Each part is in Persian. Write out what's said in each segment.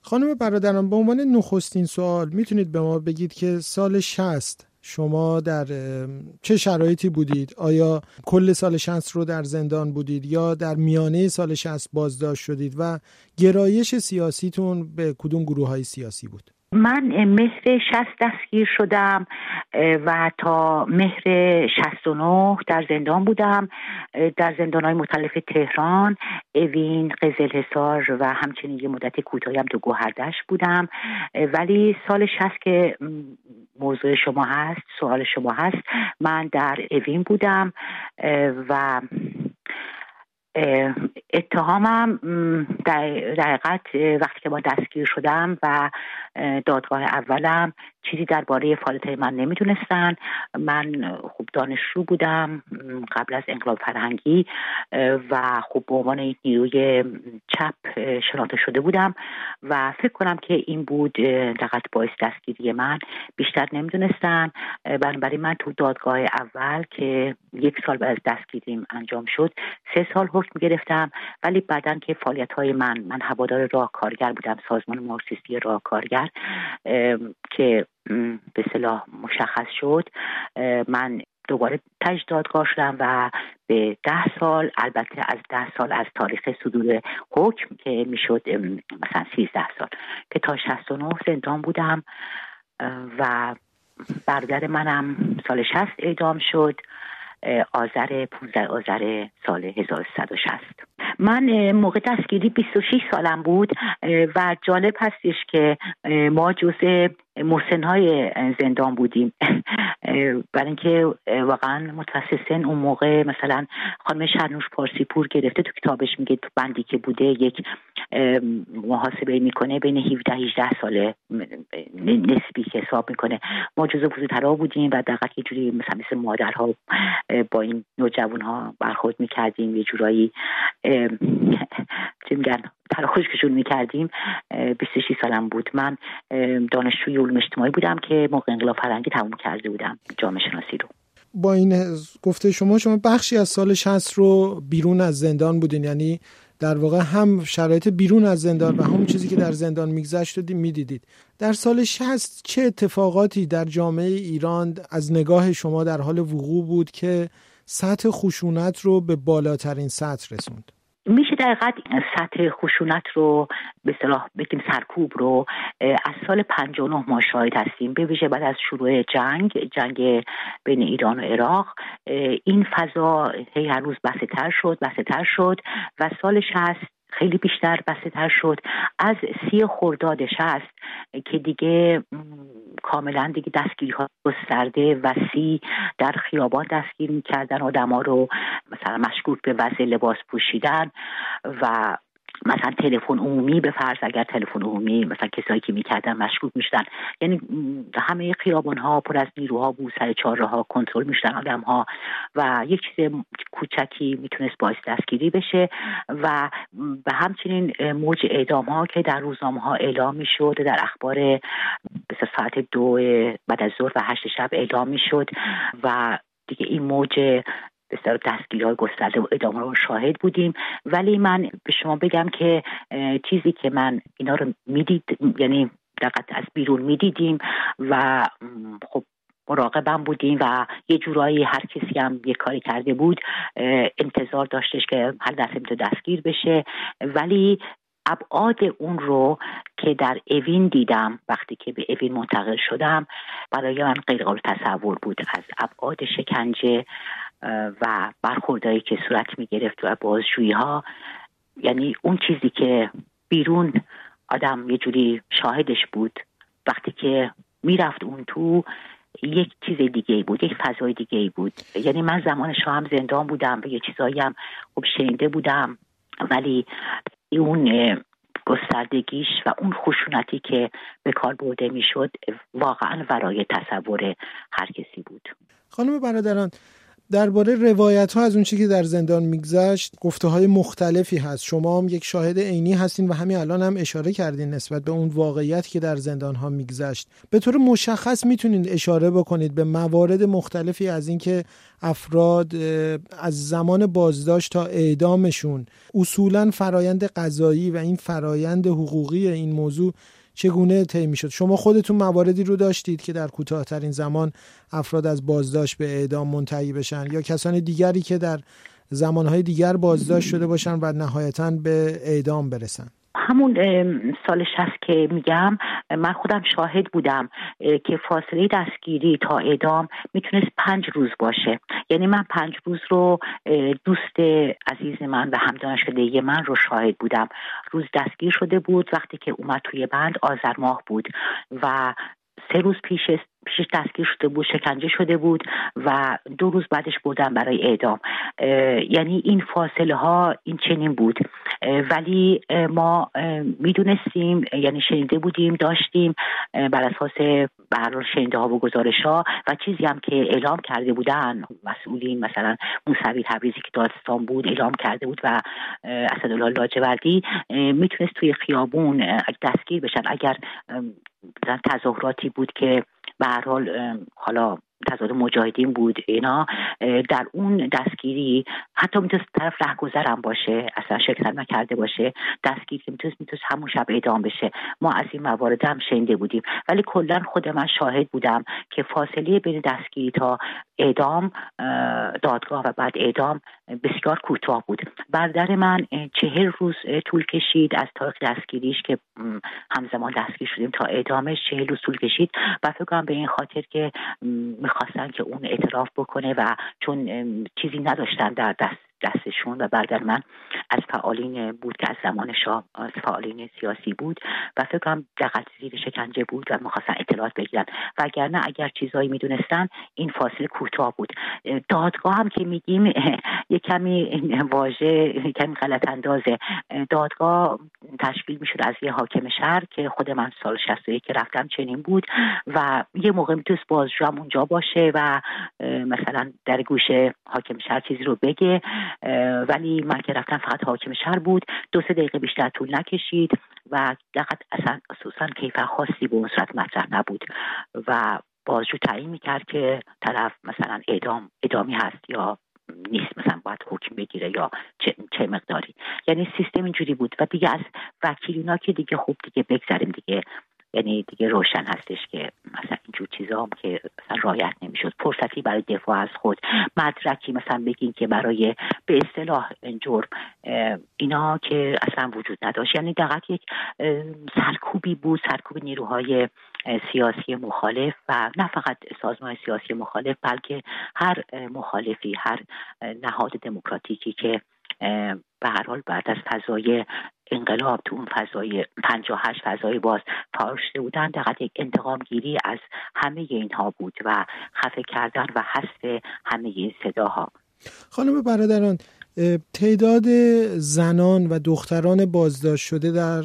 خانم برادران، به عنوان نخستین سوال میتونید به ما بگید که سال 60 شما در چه شرایطی بودید؟ آیا کل سال 60 رو در زندان بودید یا در میانه سال 60 بازداشت شدید و گرایش سیاسیتون به کدوم گروه‌های سیاسی بود؟ من مهر 60 دستگیر شدم و تا مهر 69 در زندان بودم، در زندان‌های مختلف تهران، اوین، قزلحصار و همچنین یه مدت کوتاهی هم تو گوهردشت بودم. ولی سال 60 که موضوع شما هست، سوال شما هست، من در اوین بودم و اتهامم در حقیقت وقتی که ما دستگیر شدم و دادگاه اولم چیزی درباره فعالیت‌های من نمیدونستن. من خوب دانشجو بودم قبل از انقلاب فرهنگی و خوب به عنوان نیروی چپ شناخته شده بودم و فکر کنم که این بود دقیقاً باعث دستگیری من. بیشتر نمیدونستن. بنابراین من تو دادگاه اول که 1 سال بعد از دستگیریم انجام شد 3 سال حکم گرفتم. ولی بعدن که فعالیت‌های من هوادار راهکارگر بودم، سازمان مارکسیستی راهکارگر که به اصطلاح مشخص شد، من دوباره تجدید دادگاه شدم و به 10 سال، البته از 10 سال از تاریخ صدور حکم که میشد مثلا 13 سال، که تا 69 زندان بودم و برادر منم سال 60 اعدام شد، 15 آذر سال 1360. من موقع دستگیری 26 سالم بود و جالب هستش که ما جزء مسن‌های زندان بودیم برای اینکه واقعا متوسط سن اون موقع مثلا خانم شرنوش پارسی پور گرفته تو کتابش میگه تو بندی که بوده یک محاسبه میکنه بین 17-18 ساله نسبی حساب میکنه. ما جزء بزرگترها بودیم و دقیقاً یه جوری مثل مادرها با این نوجوانها برخورد میکردیم، یه جورایی چی میگن تراخوششون میکردیم. 26 سالم بود. من دانشجوی علوم اجتماعی بودم که موقع انقلاب فرهنگی تموم کرده بودم جامعه شناسی رو. با این گفته شما بخشی از سال 60 رو بیرون از زندان بودین، یعنی در واقع هم شرایط بیرون از زندان و همون چیزی که در زندان میگذشت میدیدید. در سال 60 چه اتفاقاتی در جامعه ایران از نگاه شما در حال وقوع بود که سطح خشونت رو به بالاترین سطح رسوند؟ میشه در حقیقت سطح خشونت رو به اصطلاح بگیم سرکوب رو از سال 59 ما شاهد هستیم، به ویژه بعد از شروع جنگ بین ایران و عراق. این فضا هر روز بسیط‌تر شد و سال 60 خیلی بیشتر بسیط‌تر شد. از 30 خرداد 60 که دیگه کاملا دیگه دستگیری‌ها گسترده وسیع در خیابان دستگیر می‌کردن آدم‌ها رو، مثلا مشکوک به وضع لباس پوشیدن و مثلا تلفن عمومی به فرض اگر تلفن عمومی مثلا کسایی که میکردن مشکوک میشدن، یعنی همه خیابان‌ها پر از نیروها بود، سر چهارراه‌ها کنترل میشدن آدم‌ها و یک چیز کوچکی میتونست باعث دستگیری بشه. و به همچنین موج اعدام‌ها که در روزنامه‌ها اعلام میشد، در اخبار به ساعت 2 بعد از ظهر و 8 شب اعلام میشد و دیگه این موج بسیار دستگیری‌های گسترده و ادامه رو شاهد بودیم. ولی من به شما بگم که چیزی که من اینا رو یعنی دقیقاً از بیرون میدیدیم و خب مراقبم بودیم و یه جورایی هر کسی هم یه کاری کرده بود انتظار داشتش که هر دسته دستگیر بشه. ولی ابعاد اون رو که در اوین دیدم وقتی که به اوین منتقل شدم برای من غیر قابل تصور بود، از ابعاد شکنجه و برخوردایی که صورت می گرفت و بازجویی ها. یعنی اون چیزی که بیرون آدم یه جوری شاهدش بود، وقتی که میرفت اون تو یک چیز دیگه بود، یک فضای دیگه بود. یعنی من زمان شاه هم زندان بودم و یه چیزایی هم خوب شنیده بودم، ولی اون گستردگیش و اون خشونتی که به کار برده میشد واقعا ورای تصور هر کسی بود. خانم برادران، درباره روایت ها از اون چیزی که در زندان میگذشت گفته های مختلفی هست. شما هم یک شاهد عینی هستین و همین الان هم اشاره کردین نسبت به اون واقعیتی که در زندان ها میگذشت. به طور مشخص میتونید اشاره بکنید به موارد مختلفی از این که افراد از زمان بازداشت تا اعدامشون اصولاً فرایند قضایی و این فرایند حقوقی این موضوع چگونه طی میشد؟ شما خودتون مواردی رو داشتید که در کوتاه‌ترین زمان افراد از بازداشت به اعدام منتهی بشن یا کسان دیگری که در زمانهای دیگر بازداشت شده باشن و نهایتاً به اعدام برسن؟ همون سال 60 که میگم من خودم شاهد بودم که فاصله دستگیری تا اعدام میتونست 5 روز باشه. یعنی من 5 روز رو دوست عزیز من و هم دانشکده من رو شاهد بودم. روز دستگیر شده بود، وقتی که اومد توی بند آذر ماه بود و 3 روز پیشش دستگیر شده بود، شکنجه شده بود و 2 روز بعدش بردن برای اعدام. یعنی این فاصله ها این چنین بود، ولی ما میدونستیم، یعنی شنیده بودیم، داشتیم بر اساس به هر حال شنیده ها و گزارش ها و چیزی هم که اعلام کرده بودن مسئولین، مثلا موسوی تبریزی که دادستان بود اعلام کرده بود و اسدالله لاجوردی، میتونست توی خیابون دستگیر بشن اگر تظاهراتی بود که به هر حال حالا تظاهرات مجاهدین بود اینا، در اون دستگیری حتی میتونست طرف رهگذرم باشه، اصلا شرکت نکرده باشه، دستگیری که میتونست همون شب اعدام بشه. ما از این موارد هم شنیده بودیم، ولی کلا خود من شاهد بودم که فاصله بین دستگیری تا اعدام، دادگاه و بعد اعدام بسیار کوتاه بود. برادر من 40 روز طول کشید از تاریخ دستگیریش که همزمان دستگیر شدیم تا اعدامش، 40 روز طول کشید و فکر کنم به این خاطر که میخواستن که اون اعتراف بکنه و چون چیزی نداشتن در دستشون و برادر من از فعالین بود که از زمان شاه از فعالین سیاسی بود و فکر کنم دقیقاً زیر شکنجه بود و میخواستن اطلاعات بگیرن، وگرنه اگر چیزایی میدونستن این فاصله کوتاه بود. دادگاه هم که میگیم یک کمی واژه کمی غلط اندازه. دادگاه تشکیل میشد از یه حاکم شهر که خود من سال 61 که رفتم چنین بود و یه موقع میتونست بازجو هم اونجا باشه و مثلا در گوش حاکم شهر چیزی رو بگه، ولی من که رفتم فقط حاکم شهر بود. 2-3 دقیقه بیشتر طول نکشید و دقیقاً اصلا کیفر خاصی به اون صورت مطرح نبود و بازجو تعیین میکرد که طرف مثلا اعدامی هست یا نیست، مثلا باید حکم بگیره یا چه مقداری. یعنی سیستم اینجوری بود و دیگه از وکیلینا که دیگه خوب دیگه بگذاریم دیگه، یعنی دیگه روشن هستش که مثلا اینجور چیزا هم که مثلا رعایت نمیشد. فرصتی برای دفاع از خود، مدرکی مثلا بگین که برای به اصطلاح جرم، اینا که اصلا وجود نداشت. یعنی دقیقاً یک سرکوبی بود، سرکوب نیروهای سیاسی مخالف و نه فقط سازمان سیاسی مخالف بلکه هر مخالفی، هر نهاد دموکراتیکی که به هر حال بعد از فضای انقلاب تو اون فضای 58 فضای باز فعال شده بودن، دقیقاً یک انتقام گیری از همه اینها بود و خفه کردن و حذف همه این صداها. خانم برادران، تعداد زنان و دختران بازداشت شده در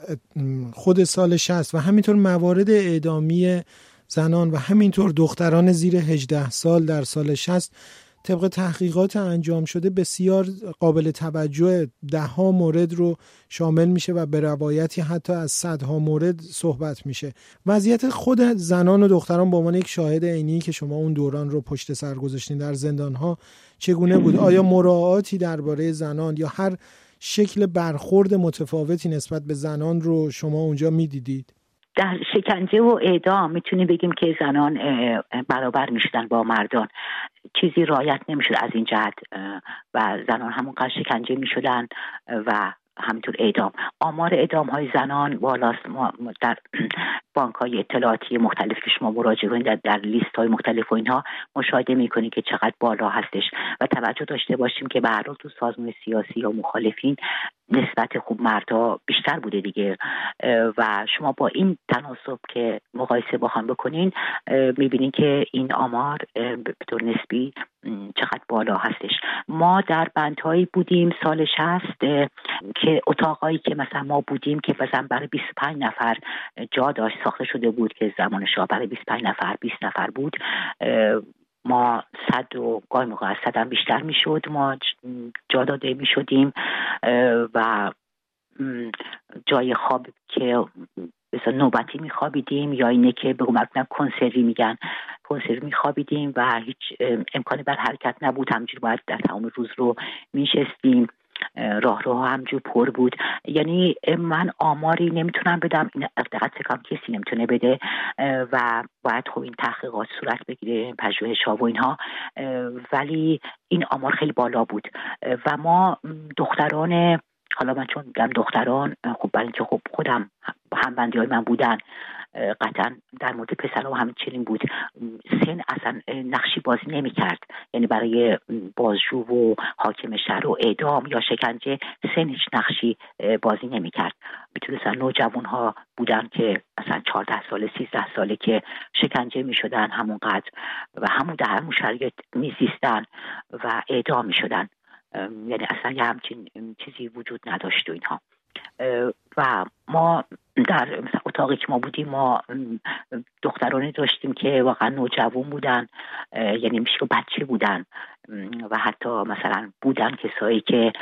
خود سال 60 و همینطور موارد اعدامی زنان و همینطور دختران زیر 18 سال در سال 60 طبق تحقیقات انجام شده بسیار قابل توجه، 10 مورد رو شامل میشه و به روایتی حتی از 100 مورد صحبت میشه. وضعیت خود زنان و دختران به عنوان یک شاهد عینی که شما اون دوران رو پشت سر گذاشتین در زندان‌ها چگونه بود؟ آیا مراعاتی درباره زنان یا هر شکل برخورد متفاوتی نسبت به زنان رو شما اونجا میدیدید؟ در شکنجه و اعدام میتونیم بگیم که زنان برابر میشدن با مردان، چیزی رعایت نمیشد از این جهت و زنان همونقدر شکنجه میشدن و همینطور اعدام. آمار اعدام های زنان بالاست. ما در بانک های اطلاعاتی مختلف که شما مراجعه کنید در لیست های مختلف و اینها مشاهده میکنید که چقدر بالا هستش و توجه داشته باشیم که به هر حال تو سازمان سیاسی یا مخالفین نسبت خوب مردا بیشتر بوده دیگه و شما با این تناسب که مقایسه بخواید بکنین میبینین که این آمار به طور نسبی چقدر بالا هستش. ما در بندهایی بودیم سال 60 که اتاقایی که مثلا ما بودیم که مثلا برای 25 نفر جا داشت، ساخته شده بود که زمان شاه برای 25 نفر 20 نفر بود. ما 100 و گاهی موقع از 100 هم بیشتر میشد ما جا داده میشدیم و جای خواب که مثلا نوبتی میخوابیدیم یا اینه که بگم مثلا کنسری میگن کنسری میخوابیدیم و هیچ امکانی بر حرکت نبود، همجوری باید در تمام روز رو میشستیم، راهروها همجور پر بود. یعنی من آماری نمیتونم بدم، این دقیقاً فکرم کسی نمیتونه بده و باید خب این تحقیقات صورت بگیره، پژوهش‌ها و اینها، ولی این آمار خیلی بالا بود و ما دختران، حالا من چون میگم دختران خب برای اینکه خب خودم همبندی‌های من بودن، قطعا در مورد پسرها همین چنین بود، سن اصلا نقشی بازی نمی‌کرد. یعنی برای بازجو و حاکم شهر و اعدام یا شکنجه سن هیچ نقشی بازی نمی‌کرد. میتونستن نوجوان‌ها بودن که مثلا 14 ساله 13 ساله که شکنجه می‌شدن همونقدر و همون در همون شرایط می‌زیستن و اعدام می‌شدن. یعنی اصلا یه همچین چیزی وجود نداشت و اینها. و ما در اتاقی که ما بودیم ما دخترانی داشتیم که واقعا نوجوان بودن، یعنی میشه بچه بودن و حتی مثلا بودن کسایی که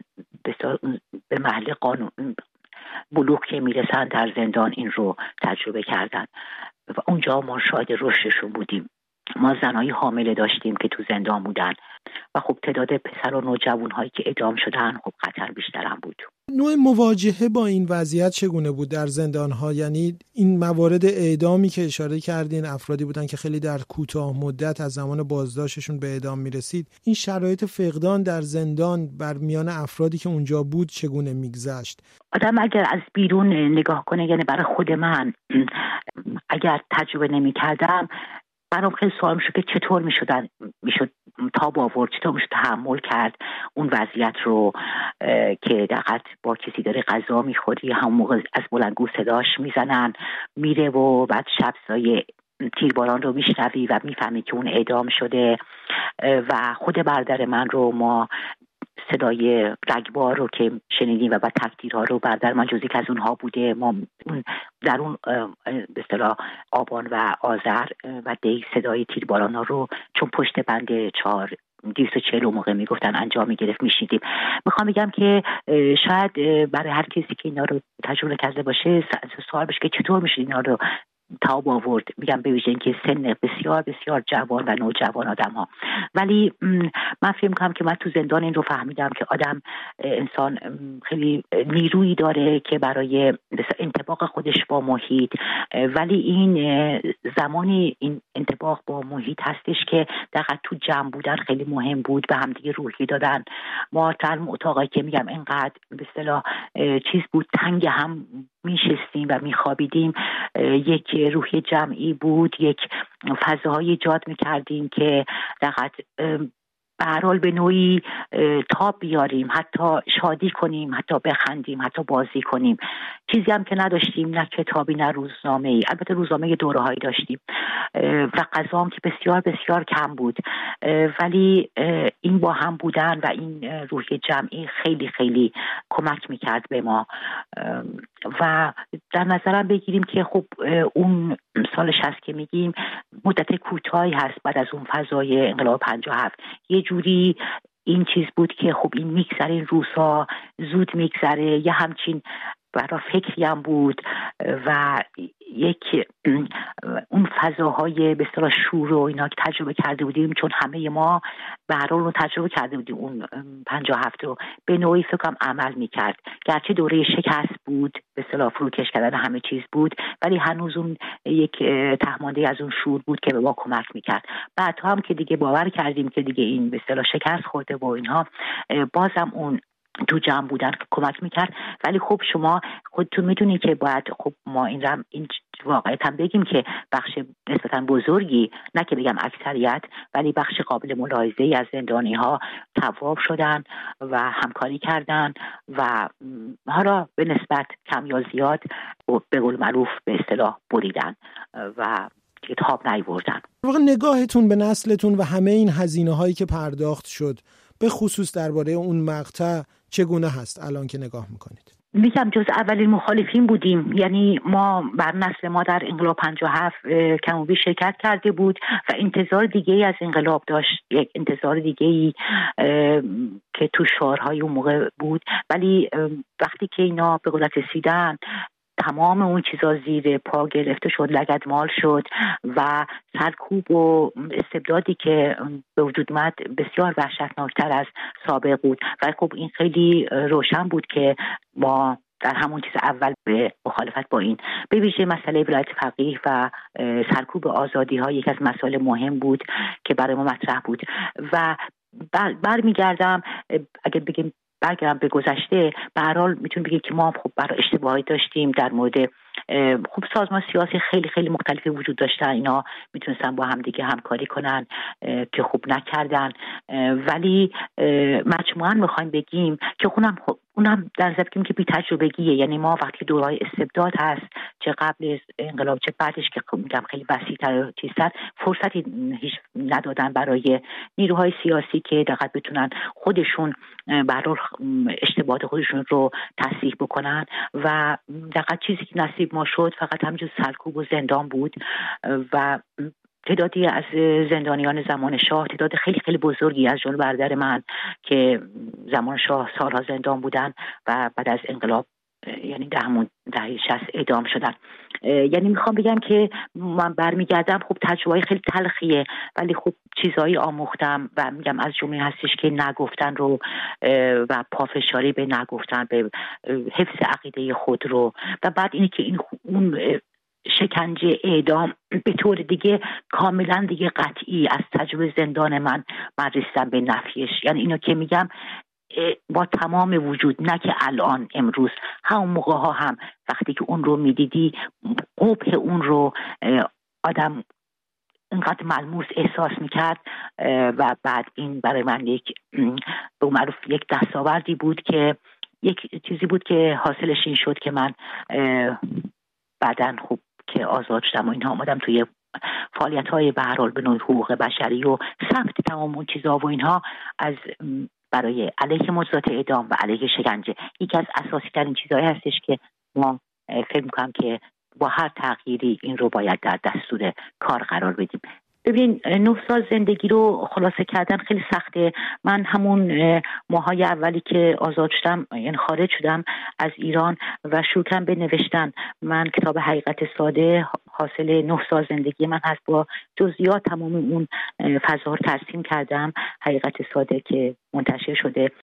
به محل قانون بلوغ که میرسن در زندان این رو تجربه کردن و اونجا ما شاهد رشدشون بودیم. ما زنایی حامله داشتیم که تو زندان بودن و خب تعداد پسر و نوجوان هایی که اعدام شدن خب خطر بیشتر هم بود. نوع مواجهه با این وضعیت چگونه بود در زندان ها؟ یعنی این موارد اعدامی که اشاره کردین افرادی بودن که خیلی در کوتاه مدت از زمان بازداشتشون به اعدام میرسید. این شرایط فقدان در زندان بر میان افرادی که اونجا بود چگونه میگذشت؟ آدم اگر از بیرون نگاه کنه، یعنی برای خود من اگر تجربه نمی‌کردم برام خیلی سوال میشد که چطور میشد تاب آورد، چطور میشد تحمل کرد اون وضعیت رو که دقیقاً با کسی داره غذا میخوری همون موقع از بلندگو صداش میزنن میره و بعد شب‌سایه تیرباران رو میشنوی و میفهمی که اون اعدام شده. و خود برادر من رو ما صدای رگبار رو که شنیدیم و بعد تکتیرها رو، برادر من جزئی که از اونها بوده، ما در اون به اصطلاح آبان و آذر و دی صدای تیرباران ها رو چون پشت بند 240 موقع میگفتن انجام میگرفت میشیدیم. میخوام بگم که شاید برای هر کسی که اینا رو تجربه کرده باشه سوال بشه که چطور میشه اینا رو تاب آورد. میگم به ویژه اینکه سن بسیار بسیار جوان و نوجوان آدم ها. ولی من فکر میکنم که من تو زندان این رو فهمیدم که آدم انسان خیلی نیرویی داره که برای انطباق خودش با محیط، ولی این زمانی این انطباق با محیط هستش که دقیقا تو جمع بودن خیلی مهم بود، به همدیگه روحی دادن. ما در اتاقی که میگم اینقدر به اصطلاح چیز بود، تنگ هم میشستیم و میخوابیدیم، یک روحی جمعی بود، یک فضاهای ایجاد میکردیم که دقیقاً به هر حال به نوعی تاب بیاریم، حتی شادی کنیم، حتی بخندیم، حتی بازی کنیم. چیزی هم که نداشتیم، نه کتابی نه روزنامه‌ای. البته روزنامه دوره‌هایی داشتیم و غذا هم که بسیار بسیار کم بود، ولی این با هم بودن و این روحی جمعی خیلی خیلی کمک میکرد به ما. و در نظرم بگیریم که خب اون سال 60 که میگیم مدت کوتاهی هست بعد از اون فضای انقلاب 57. یه جوری این چیز بود که خب این میگذره، این روزها زود میگذره، یه همچین برای فکری هم بود و یک اون فضاهای به اصطلاح شور و اینا که تجربه کرده بودیم، چون همه ما به هر حال رو تجربه کرده بودیم اون 57 رو به نوعی فکرم عمل میکرد. گرچه دوره شکست بود، به اصطلاح فروکش کردن همه چیز بود، ولی هنوز اون یک تهمانده از اون شور بود که به ما کمک میکرد. بعدها هم که دیگه باور کردیم که دیگه این به اصطلاح شکست خورده و اینها، بازم اون تو جمع بودن که کمک میکرد. ولی خب شما خودتون میدونید که باید خب ما این واقعیت هم بگیم که بخش نسبتا بزرگی، نه که بگم اکثریت، ولی بخش قابل ملاحظه‌ای از زندانی ها تواب شدن و همکاری کردن و حالا به نسبت کم یا زیاد به قول معروف به اصطلاح بریدن و تاب نیاوردن. واقعا نگاهتون به نسلتون و همه این هزینه هایی که پرداخت شد به خصوص درباره اون مقطع چگونه هست الان که نگاه میکنید؟ میگم جز اولین مخالفین بودیم. یعنی ما بر نسل ما در انقلاب 57 کم و بیش شرکت کرده بود و انتظار دیگه ای از انقلاب داشت، یک انتظار دیگه ای که تو شعارهای اون موقع بود. ولی وقتی که اینا به قدرت رسیدن تمام اون چیزا زیر پا گرفته شد، لگدمال شد و سرکوب و استبدادی که به وجود اومد بسیار وحشتناکتر از سابق بود و خب این خیلی روشن بود که ما در همون چیز اول به مخالفت با این به ویژه مسئله ولایت فقیه و سرکوب آزادی ها یک از مسائل مهم بود که برای ما مطرح بود. و برمیگردم اگه بگیم برگردم به گذشته، به هر حال میتونیم بگیم که ما خب برای اشتباهی داشتیم در مورد خب سازمان سیاسی خیلی خیلی مختلفی وجود داشتن، اینا میتونستن با هم دیگه همکاری کنن که خوب نکردن. ولی مجموعاً میخوایم بگیم که اونم در ضمن که بی تجربگیه. یعنی ما وقتی دورهای استبداد هست، چه قبل انقلاب چه بعدش که میگم خیلی وسیع‌تر چیزتر، فرصتی هیچ ندادن برای نیروهای سیاسی که دقیق بتونن خودشون برای اشتباهات خودشون رو تصحیح بکنن و دقیق چیزی که نصیب ما شد فقط همینجور سرکوب و زندان بود و تعدادی از زندانیان زمان شاه، تعداد خیلی خیلی بزرگی از جمله برادر من که زمان شاه سالها زندان بودن و بعد از انقلاب یعنی دهه 60 اعدام شدن. یعنی میخوام بگم که من برمیگردم خب تجربه خیلی تلخیه، ولی خب چیزایی آموختم و میگم از جمله هستش که نگفتن رو و پافشاری به نگفتن، به حفظ عقیده خود رو و بعد اینی که اون شکنجه اعدام به طور دیگه کاملا دیگه قطعی از تجربه زندان من رسیدم به نفیش. یعنی اینو که میگم با تمام وجود، نه که الان امروز، همون موقع ها هم وقتی که اون رو میدیدی قبح اون رو آدم اینقدر ملموس احساس میکرد و بعد این برای من یک به معروف یک دستاوردی بود که یک چیزی بود که حاصلش این شد که من بعداً خوب که آزاد شدم و اینها آمدم توی فعالیت‌های به هر حال به نوع حقوق بشری و ثبت تمام اون چیزا و اینها از برای علیه موضوعات اعدام و علیه شکنجه یکی از اساسی ترین چیزهایی هستش که ما فکر می‌کنم که با هر تغییری این رو باید در دستور کار قرار بدیم. ببین 9 سال زندگی رو خلاصه کردن خیلی سخته. من همون ماهای اولی که آزاد شدم، یعنی خارج شدم از ایران و شروع کردم به نوشتن. من کتاب حقیقت ساده حاصل 9 سال زندگی من هست، با جزئیات تمام اون فضاها رو ترسیم کردم. حقیقت ساده که منتشر شده